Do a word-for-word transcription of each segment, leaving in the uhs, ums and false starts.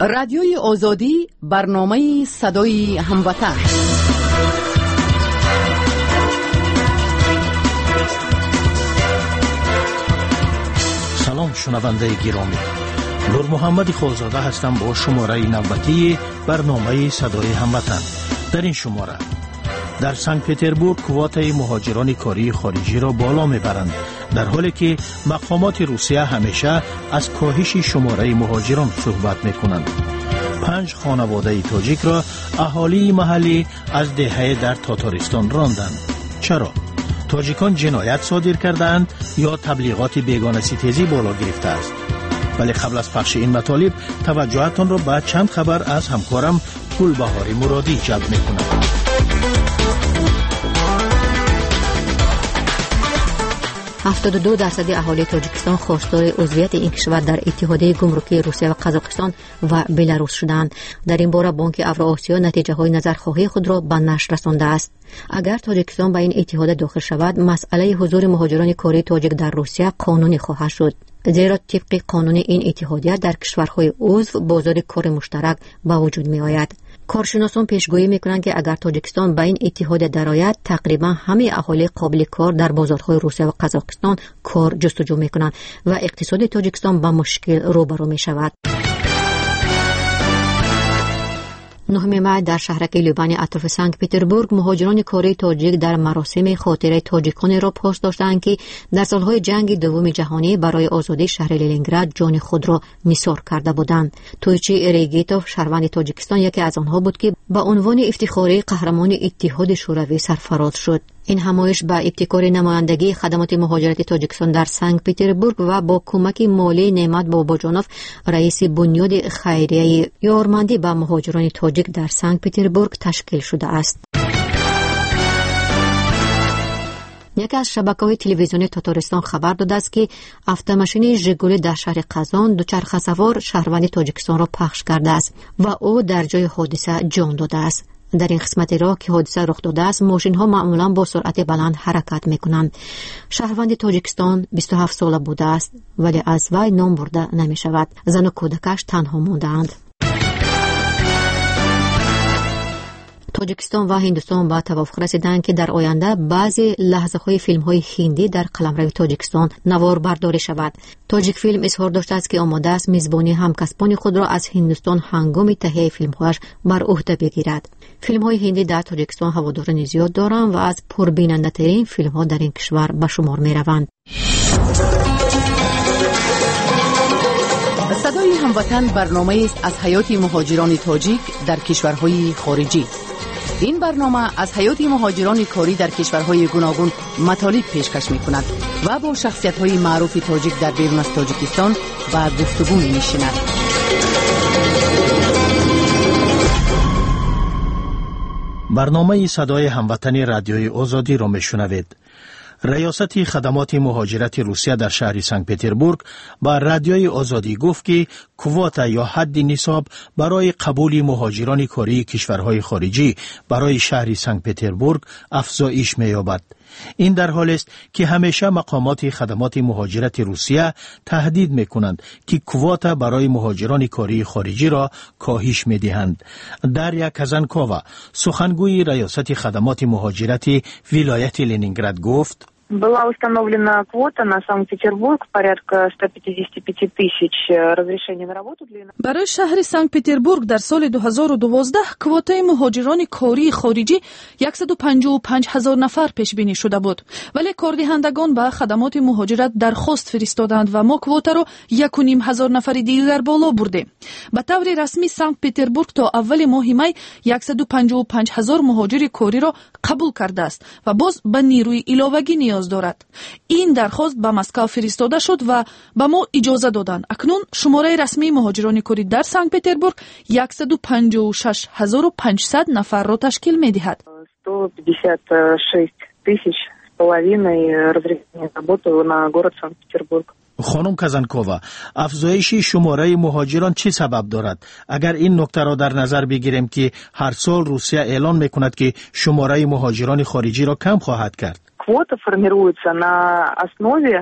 رادیوی آزادی، برنامه صدای هموطن. سلام شنونده گرامی، نور محمد خالزاده هستم با شماره نوبتی برنامه صدای هموطن. در این شماره در سنت پتربورگ کوتای مهاجران کاری خارجی را بالا میبرند، در حالی که مقامات روسیه همیشه از کاهش شماره مهاجران صحبت میکنند. پنج خانواده تاجیک را اهالی محلی از دهه در تاتارستان راندند. چرا؟ تاجیکان جنایت صادر کردند یا تبلیغات بیگانه ستیزی بالا گرفته است؟ ولی قبل از پخش این مطالب توجهتان را به چند خبر از همکارم گلبهار مرادی جلب میکنم. هفتاد و دو درصد اهالی تاجیکستان خواستار عضویت این کشور در اتحادیه گمرکی روسیه و قزاقستان و بلاروس شدند. در این باره بانک اوراسیا نتیجه های نظرخواهی خود را به نشر رسانده است. اگر تاجیکستان به این اتحاد داخل شود، مسئله حضور مهاجران کاری تاجیک در روسیه قانونی خواهد شد، زیرا طبق قانون این اتحادیه در کشورهای عضو بازار کار مشترک به وجود می آید. کارشناسان پیشگویی میکنند که اگر تاجیکستان به این اتحاد درآید، تقریبا همه اهالی قابل کار در بازارهای روسیه و قزاقستان کار جستجو میکنند و اقتصاد تاجیکستان با مشکل روبرو می شود. نهم ماه در شهرک لیوبانی اطراف سنت پتربورگ مهاجران کاری تاجیک در مراسم خاطره تاجیکان را پاس داشتند که در سالهای جنگ دوم جهانی برای آزادی شهر لنینگراد جان خود را نثار کرده بودند. تویچی ریگیتوف شهروند تاجیکستان یکی از آنها بود که به عنوان افتخاری قهرمان اتحاد شوروی سرفراز شد. این همایش با ابتکار نمایندگی خدمات مهاجرت تاجیکستان در سنت پتربورگ و با کمک مالی نعمت باباجانوف، رئیس بنیاد خیریه یارمندی با مهاجران تاجیک در سنت پتربورگ تشکیل شده است. یکی از شبکه‌های تلویزیونی تاتارستان خبر داده است که اتومبیل ژگولی در شهر قزان دوچرخه سوار شهروند تاجیکستان را پخش کرده است و او در جای حادثه جان داده است. در این قسمت راه که حادثه رخ داده است، ماشین ها معمولا با سرعت بلند حرکت می کنند. شهروند تاجیکستان بیست و هفت ساله بوده است ولی از وی نام برده نمی شود. زن و کودکش تنها ماندند. تاجیکستان و هندوستان با توافق رسیدند که در آینده بعضی لحظه های فیلم های هندی در قلمرو تاجیکستان نوار برداری شود. تاجیک فیلم اظهار داشته است که آماده است میزبانی همکسبان خود را از هندوستان هنگام تهیه فیلم هایش بر عهده بگیرد. فیلم های هندی در تاجیکستان هواداران زیاد دارند و از پربیننده ترین فیلم ها در این کشور به شمار می روند. صدای هموطن برنامه است از حیات مهاجران تاجیک در کشورهای خارجی. این برنامه از حیات مهاجران کاری در کشورهای گوناگون مطالب پیشکش می‌کند و با شخصیت‌های معروف تاجیک در بیرون از تاجیکستان و گفتگو می‌نشیند. برنامه صدای هموطن رادیوی آزادی را میشنوید. ریاست خدمات مهاجرت روسیه در شهر سنت پتربورگ با رادیوی آزادی گفت که کواتا یا حد نصاب برای قبول مهاجران کاری کشورهای خارجی برای شهر سنت پتربورگ افزایش می‌یابد. این در حالی است که همیشه مقامات خدمات مهاجرت روسیه تهدید می‌کنند که کواتا برای مهاجران کاری خارجی را کاهش می‌دهند. داریا کازانکووا سخنگوی ریاست خدمات مهاجرت ولایت لنینگراد گفت: Была установлена квота на Санкт-Петербург порядка sto padesát пять тысяч разрешений на работу для برای شهر سنت پتربورگ در سال دو هزار و دوازده کوتای مهاجران کاری خارجی صد و پنجاه و پنج هزار نفر پیش بینی شده بود، ولی کاردهندگان به خدمات مهاجرت درخواست فرستادند و ما کوتا را یک و نیم هزار نفر دیگر بالا بردیم. به طور رسمی سنت پتربورگ تا اول ماه می صد و پنجاه و پنج هزار مهاجر کاری را قبول کرده است و باز به نیروی علاوه‌ای نیاز دارد. این درخواست به مسکو فرستاده شد و به ما اجازه دادند. اکنون شماره رسمی مهاجران کاری در سنت پتربورگ صد و پنجاه و شش هزار و پانصد نفر را تشکیل می‌دهد. sto padesát шесть тысяч с половиной разрешений на работу на город Санкт-Петербург. خانم کازانکووا، افزایش شماره مهاجران چه سبب دارد؟ اگر این نکته را در نظر بگیریم که هر سال روسیه اعلان میکند که شماره مهاجران خارجی را کم خواهد کرد. Квота формируется на основе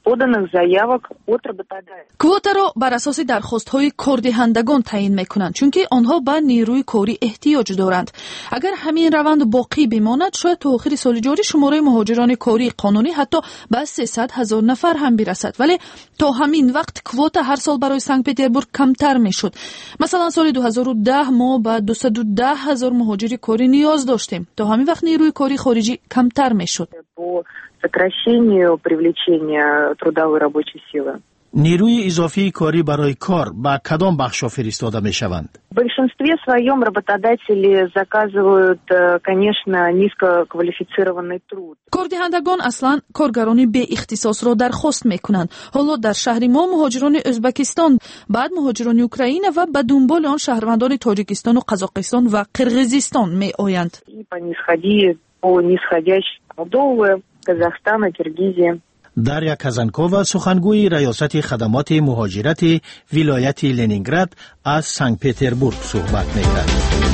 поданных заявок от работодателя. квотаро бар асоси дархостҳои кордиҳандагон таъин мекунанд, чунки онҳо ба нерӯи корӣ эҳтиёҷ доранд. агар ҳамин раванд боқӣ бимонад, шояд то охири соли ҷорӣ шумораи муҳоҷирони кории қонунӣ ҳатто ба сесад ҳазор нафар ҳам бирасад. вале то ҳамин вақт квота ҳар сол барои Санкт-Петербург камтар мешуд. масалан соли дуҳазору даҳ мо ба дусаду даҳ ҳазор муҳоҷири корӣ ниёз доштем. то ҳамин вақт нерӯи кории хориҷӣ камтар мешуд. По сокращению привлечения трудовой рабочей силы. نیروی اضافی کاری برای کار با کدام بخش‌ها فرستاده می‌شوند؟ В большинстве своем работодатели заказывают, конечно, низкоквалифицированный труд. кордиҳандагон аслан коргарони беихтисосро дархост мекунанд. ҳоло дар шаҳри мо муҳоҷирони Ӯзбекистон, баъд муҳоҷирони Украина ва ба дунболи он шаҳрвандони Тоҷикистону Қазоқистон ва Қирғизистон меоянд. И по нисходи, по нисходящей Молдовы, Казахстана, Киргизии. дарья казанкова, сухангӯи раёсати хадамати муҳоҷирати вилояти Ленинград аз Санкт-Петербург суҳбат мекард.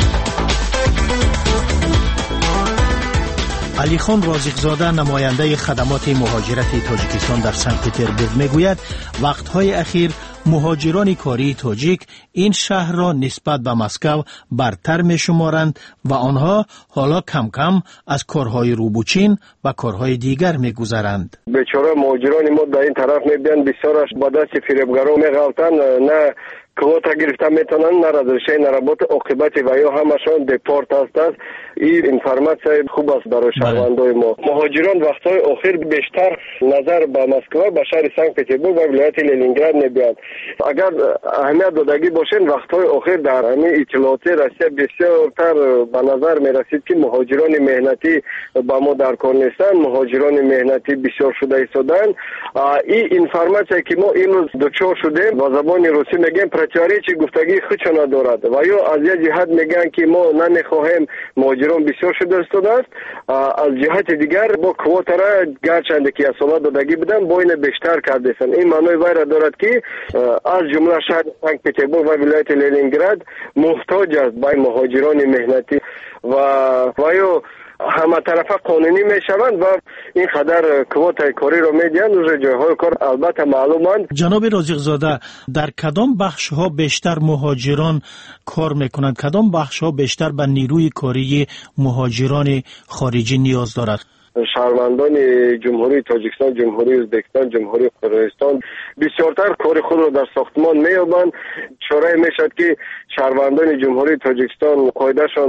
алихон розиқзода, намояндаи хадамати муҳоҷирати Тоҷикистон дар Санкт-Петербург мегӯяд, вақтҳои ахир муҳоҷирони кории тоҷик ин шаҳрро нисбат ба Москав бартар мешуморанд ва онҳо ҳоло кам-кам аз корҳои рӯбучин ба корҳои дигар мегузаранд. бечора муҳоҷирони мо дар ин тараф мебиёнд, бисёраш ба дасти фиребгарон меғалтанд, на квота гирифта метавонанд, на разрешение на работа, оқибати ва ё ҳамашон депорт ҳастанд. ин информация хуб аст барои шаҳрвандои мо. муҳоҷирон вақтҳои охир бештар назар ба Москва, ба шаҳри Санкт-Петербург ва вилояти Ленинград мебиёнд. агар аҳамият додагӣ бошед, вақтҳои охир дар ҳамин иттилооти Россия бисёртар ба назар мерасид ки муҳоҷирони меҳнатӣ ба мо дар кор нестанд, муҳоҷирони меҳнатӣ бисёр шуда истоданд. ин информация ки мо имрӯз дучор шудем, ба забони русӣ мегӯем, противоречие гуфтагии худшо надорад ва ё аз як ҷиҳат мегӯянд ки мо намехоҳем муҳоҷирон бисёр шуда истодааст, аз ҷиҳати дигар бо квотара гарчанде ки аз сола додагӣ буданд, бо ина бештар кардесанд. ин маънои вайра дорад ки аз ҷумла шаҳри Санкт-Петербург ва вилояти Ленинград муҳтоҷ аст ба муҳоҷирони меҳнатӣ ва ва ё ҳаматарафа қонунӣ мешаванд ва ин қадар квотаи кориро медиҳанд. уже ҷойҳои кор албатта маълуманд. ҷаноби розиқзода, дар кадом бахшҳо бештар муҳоҷирон кор мекунанд? кадом бахшҳо бештар ба нерӯи кории муҳоҷирони хориҷӣ ниёз дорад? шаҳрвандони ҷумҳурии Тоҷикистон, ҷумҳурии Ӯзбекистон, ҷумҳурии Қирғизистон бисёртар кори худро дар сохтмон меёбанд. чорае мешавад ки шаҳрвандони ҷумҳурии Тоҷикистон қоидашон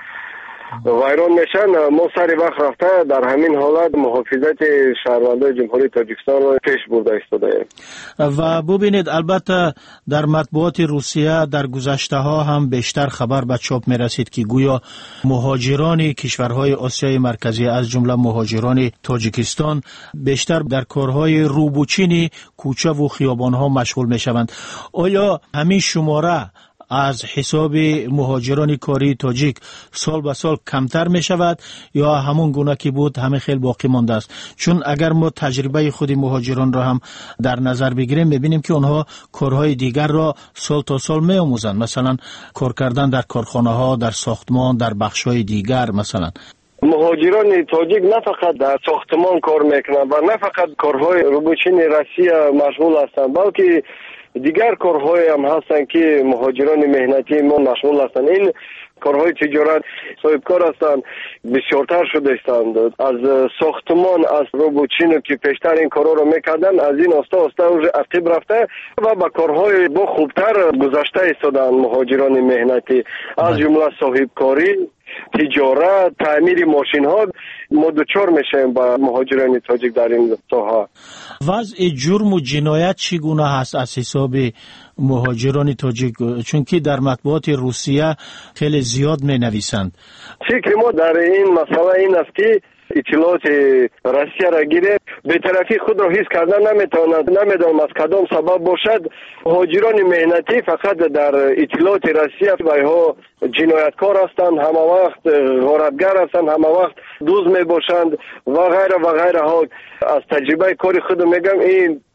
вайрон мешан. мо сари вақт рафта дар ҳамин ҳолат муҳофизати шаҳрвандои ҷумҳурии Тоҷикистонро пеш бурда истодаем. ва бубинед, албатта дар матбуоти Русия дар гузаштаҳо ҳам бештар хабар ба чоп мерасид ки гӯё муҳоҷирони кишварҳои Осиёи марказӣ аз ҷумла муҳоҷирони Тоҷикистон бештар дар корҳои рӯбучини кӯчаву хиёбонҳо машғул мешаванд. оё ҳамин шумора аз ҳисоби муҳоҷирони кории тоҷик сол ба сол камтар мешавад ё ҳамон гуна ки буд ҳамин хел боқӣ мондааст? чун агар мо таҷрибаи худи муҳоҷиронро ҳам дар назар бигирем, мебинем ки онҳо корҳои дигарро сол то сол меомӯзанд, масалан кор кардан дар корхонаҳо, дар сохтмон, дар бахшҳои дигар. масалан муҳоҷирони тоҷик на фақат дар сохтмон кор мекунанд ва на фақат корҳои рӯбучини Россия машғул ҳастанд, балки дигар корҳое ҳам ҳастанд ки муҳоҷирони меҳнатии мо машғул ҳастанд. ин корҳои тиҷорат соҳибкор ҳастанд, бисёртар шудастанд. аз сохтмон, аз рӯбучину ки пештар ин корҳоро мекарданд, аз ин оста оста уже ақиб рафта ва ба корҳои бо хубтар гузашта истоданд муҳоҷирони меҳнатӣ, аз ҷумла соҳибкорӣ, тиҷорат, таъмири мошинҳо. мо дучор мешавем ба муҳоҷирони тоҷик дар ин соҳа. вазъи ҷурму ҷиноят чӣ гуна ҳаст аз ҳисоби муҳоҷирони тоҷик? чунки дар матбуоти Русия хеле зиёд менависанд. фикри мо дар ин масъала ин аст ки иттилооти Россияро гирем, бетарафии худро ҳис кардан наметавонад. намедонам аз кадом сабаб бошад. муҳоҷирони меҳнатӣ фақат дар иттилооти Россия байҳо ҷинояткор ҳастанд, ҳама вақт ғоратгар ҳастанд, ҳама вақт дуз мебошанд ва ғайра ва ғайраҳо. аз таҷрибаи кори худам мегӯям, ин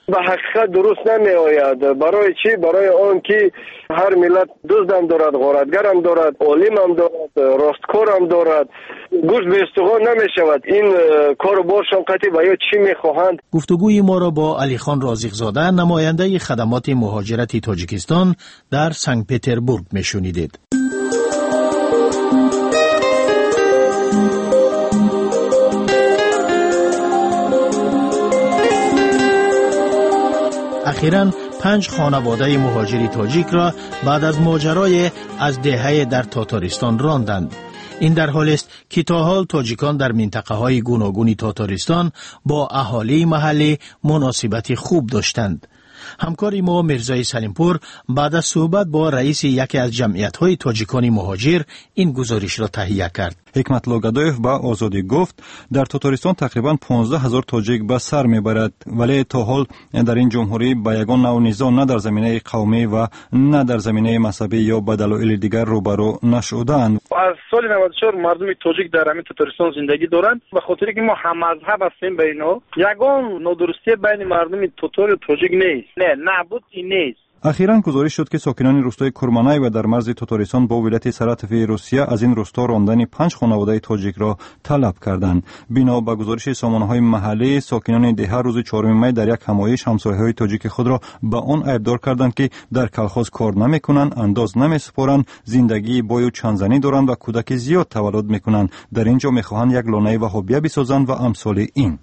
به حقیقت درست نمی آید. برای چی؟ برای آن که هر ملت دزدم دارد، غارتگرم دارد، عالمم دارد، راستکارم دارد. گوشت به استخوان نمی شود. این کار باشان قطعی و یا چی می خواهند. گفتگوی ما را با علی خان رازق‌زاده، نماینده خدمات مهاجرتی تاجیکستان در سنت پتربورگ می شنیدید. اخیراً پنج خانواده مهاجری تاجیک را بعد از ماجرای از دهه در تاتارستان راندند. این در حالی است که تا حال تاجیکان در منطقه های گوناگون تاتارستان با اهالی محلی مناسبت خوب داشتند. همکاری ما مرزای سلیمپور بعد از صحبت با رئیس یکی از جمعیت‌های تاجیکان مهاجر این گزارش را تهیه کرد. حکمت لوگادویف با آزادی گفت در تاتارستان تقریباً پانزده هزار تاجیک به سر میبرد، ولی تا حال در این جمهوری با یگان نوع نزاع نه در زمینه قومی و نه در زمینه مذهبی یا به دلایل دیگر روبرو نشدند. از سال نود و چهار مردم تاجیک در همین تاتارستان زندگی دارند، به خاطر که ما هم مذهب هستیم به اینا. یگان نادرستی بین مردم تاتار و تاجیک نیست. نه نبود این نیست. اخیراً گزارش شد که ساکنان روستای کرمانای و در مرز تاتارستان با ولایت سراتفی روسیه از این روستا راندن پنج خانواده تاجیک را طلب کردند. بنا به گزارش سامانه‌های محلی، ساکنان ده روز چهارم می در یک همایش همسایه‌های تاجیک خود را به آن ایبدار کردند که در کلخاز کار نمی‌کنند، انداز نمی‌سپارند، زندگی بای و چندزنی دارند و کودک زیاد تولد می‌کنند. در اینجا می‌خواهند یک لانه وهابیه بسازند و امثال این.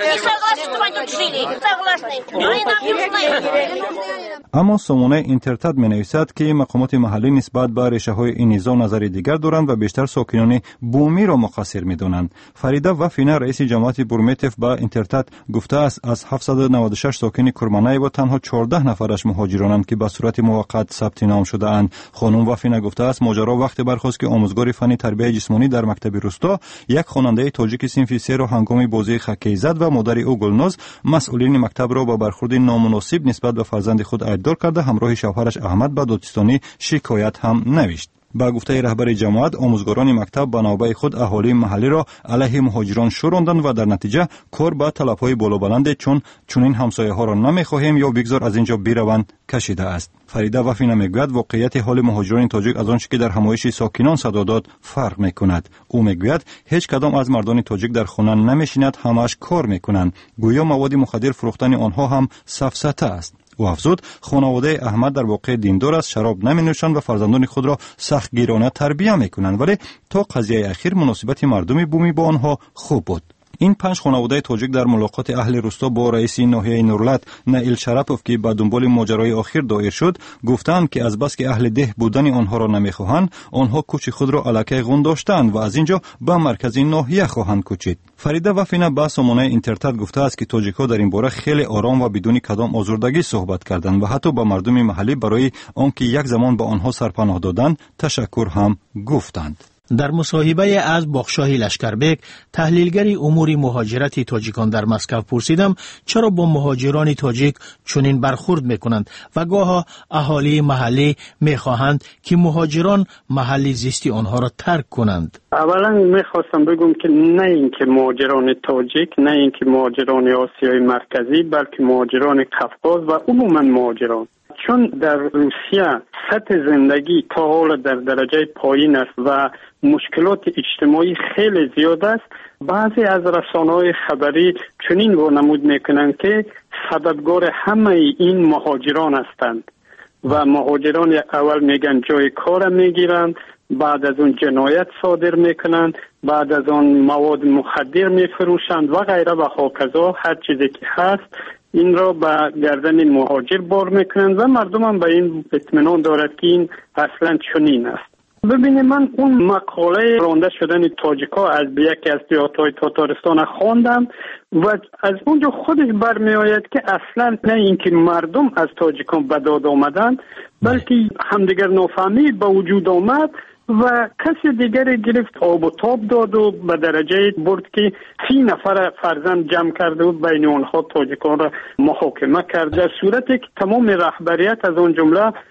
اما سامانه اینترتد می نویسد که مقامات محلی نسبت به ریشه های این نزاع نظر دیگر دارند و بیشتر ساکنان بومی را مقصر می دانند. فریده وفینه رئیس جماعت بورمیتف با اینترتد گفته است از هفتصد و نود و شش ساکن کرمانای و تنها چهارده نفرش مهاجرانند که به صورت موقت ثبت نام شده اند. خانم وفینه گفته است ماجرا وقتی برخاست که آموزگار فنی تربیت جسمانی در مکتب روستا یک خواننده تاجیک صنف سه را هنگام بازی خکی زد و مادر او گلناز مسئولین مکتب را با برخورد نامناسب نسبت به فرزند خود ایبدار کرده همراه شوهرش احمد به دادستانی شکایت هم نوشت. با گفته رهبر جماعت، آموزگاران مکتب به نوبه خود اهالی محلی را علیه مهاجران شوراندند و در نتیجه کار به طلب‌های بالابلند چون چنین همسایه‌ها را نمی‌خواهیم یا بگذار از اینجا بروند کشیده است. فریده وفینه میگوید واقعیت حال مهاجران تاجیک از آنچه که در همایش ساکنان صدا داد فرق می‌کند. او میگوید هیچ کدام از مردان تاجیک در خانه نمی‌شینند، همش کار می‌کنند. گویا مواد مخدر فروختن آنها هم سفسطه است. و افزود خانواده احمد در واقع دیندار است، شراب نمی نوشند و فرزندان خود را سخت گیرانه تربیت می کنند، ولی تا قضیه اخیر مناسبت مردم بومی با آنها خوب بود. این پنج خانواده تاجیک در ملاقات اهل روستا با رئیس ناحیه نورلت نائیل شرپوف که به دنبال ماجرای اخیر دایر شد گفتند که از بس که اهل ده بودن آنها را نمیخواهند، آنها کوچ خود را علاقه غون داشتند و از اینجا به مرکز ناحیه خواهند کوچید. فریده وفینه با سامانه اینترتد گفته است که تاجیک‌ها در این باره خیلی آرام و بدون کدام آزردگی صحبت کردند و حتی با مردم محلی برای آنکه یک زمان به آنها سرپناه دادند تشکر هم گفتند. در مصاحبه از باخشاه لشکربک، تحلیلگر امور مهاجرت تاجیکان در مسکو پرسیدم چرا با مهاجران تاجیک چنین برخورد میکنند و گاها اهالی محلی میخواهند که مهاجران محلی زیستی آنها را ترک کنند. اولا میخواستم بگم که نه اینکه مهاجران تاجیک، نه اینکه مهاجران آسیای مرکزی، بلکه مهاجران قفقاز و عموما مهاجران، چون در روسیه سطح زندگی تا حالا در درجه پایین است و مشکلات اجتماعی خیلی زیاد است. بعضی از رسانه‌های خبری چنین وانمود میکنند که سببگار همه این مهاجران هستند و مهاجران اول میگن جای کار میگیرند، بعد از اون جنایت صادر میکنند، بعد از اون مواد مخدر میفروشند و غیره و هاکذا هر چیزی که هست این را به گردن مهاجر بار میکنند و مردم هم به این اطمینان دارد که این اصلا چنین است. ببینید من اون مقاله رانده شدن تاجیک‌ها از یکی از دیاتای تاتارستان خواندم و از اونجا خودش برمی آید که اصلا نه اینکه مردم از تاجیکان به داد آمدن، بلکه همدیگر نافهمی به وجود آمد و کسی دیگر گرفت آب و تاب داد و به درجه برد که سی نفر فرزند جمع کرده و بین آنها تاجیکان را محاکمه کرد، در صورتی که تمام رهبریت از اون جمله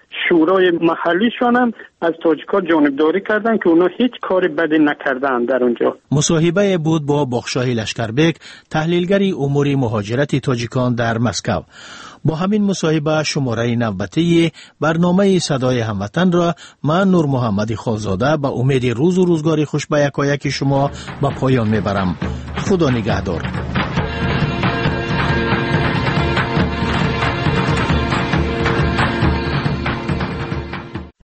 شورای محلیشان هم از تاجیک‌ها جانبداری کردن که اونا هیچ کاری بدی نکردن در اونجا. مصاحبه بود با بخشاه لشکربک، تحلیلگری امور مهاجرت تاجیکان در مسکو. با همین مصاحبه شماره نوبتی برنامه صدای هموطن را من نور محمد خالزاده به امید روز و روزگاری خوش به یکایک شما به پایان میبرم. خدا نگهدار.